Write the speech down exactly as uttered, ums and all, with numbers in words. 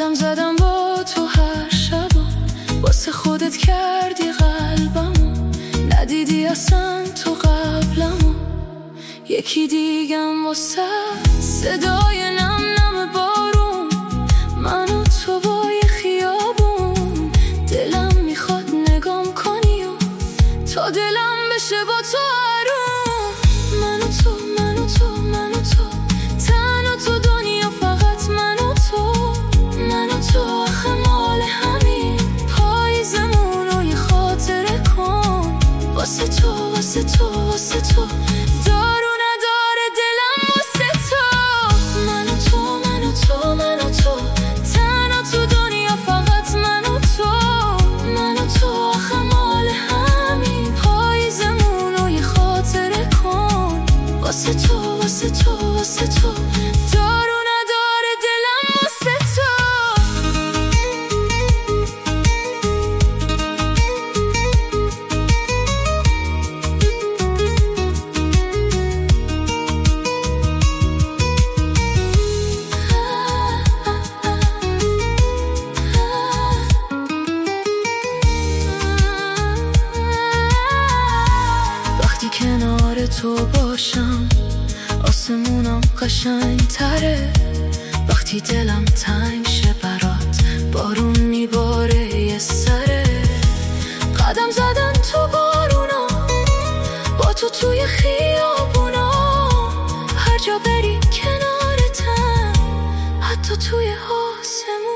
قدم زدم با تو هر شب و واسه خودت کردی قلبمو، ندیدی اصلا تو قبلمو. یکی دیگم واسه صدای نم نم بارون، من و تو با یه خیابون. دلم میخواد نگام کنی و تا دلم بشه با تو آروم. من و تو من و تو من و تو تنها تو دنیا، فقط من و تو. من و تو آخه مال همین پاییزمون رو یه خاطره کن. واسه تو واسه تو واسه تو دارو نداره دلم واسه تو. من و تو من و تو من و تو تنها تو دنیا، فقط من و تو. من و تو آخه مال همین پاییزمون رو یه خاطره کن. واسه تو واسه تو واسه تو دارو نداره دلم واسه تو. وقتی کنار تو باشم آسمونم قشنگ تره. وقتی دلم تنگ شه برات بارون میباره یه سره. قدم زدن تو بارونا، با تو توی خیابونا، هر جا بری کنارتم، حتی توی آسمون.